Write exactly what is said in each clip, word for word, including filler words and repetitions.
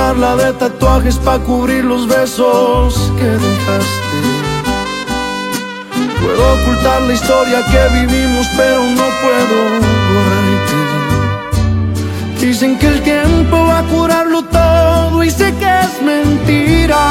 llenarla de tatuajes pa' cubrir los besos que dejaste. Puedo ocultar la historia que vivimos, pero no puedo borrarte. Dicen que el tiempo va a curarlo todo y sé que es mentira.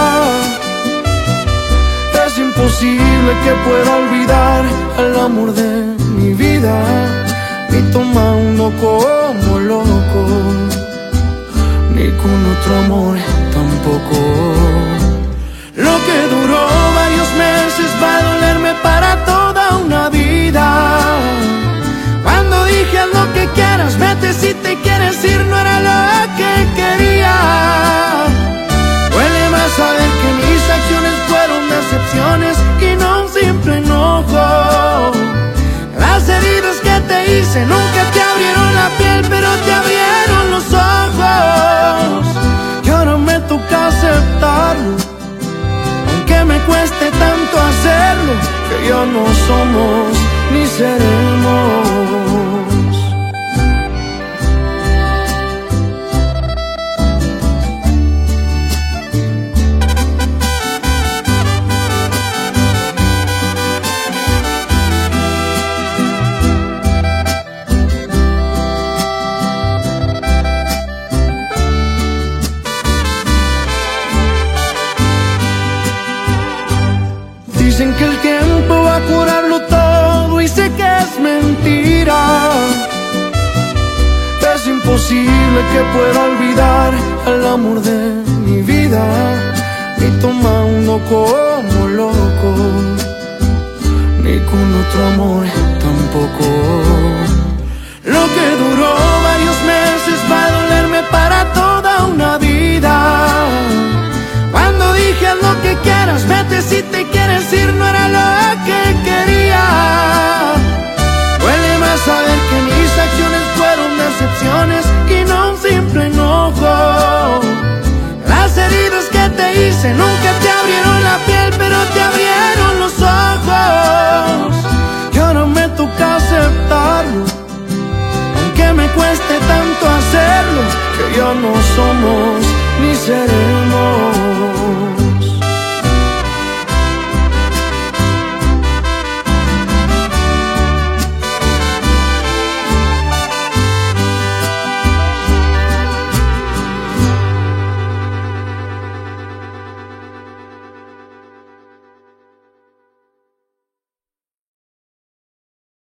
Es imposible que pueda olvidar al amor de mi vida, ni tomando como loco, ni con otro amor tampoco. Lo que duró varios meses va a dolerme para toda una vida. Cuando dije haz lo que quieras, vete si te quieres ir, no era lo que quería. Duele más saber que mis acciones fueron decepciones y no un simple enojo. Las heridas que te hice nunca te abrieron la piel, pero te abrieron los ojos. Y ahora me toca aceptarlo, aunque me cueste tanto hacerlo, que ya no somos ni seremos. Dicen que el tiempo va a curarlo todo y sé que es mentira. Es imposible que pueda olvidar al amor de mi vida, ni tomando como loco, ni con otro amor tampoco. Lo que duró varios meses va a dolerme para toda una vida. Cuando dije haz lo que quieras, vete si te quieres ir, no era lo que quería. Duele más saber que mis acciones fueron decepciones y no un simple enojo. Las heridas que te hice nunca te abrieron la piel, pero te abrieron los ojos. Y ahora me toca aceptarlo, aunque me cueste tanto hacerlo, que ya no somos ni seremos.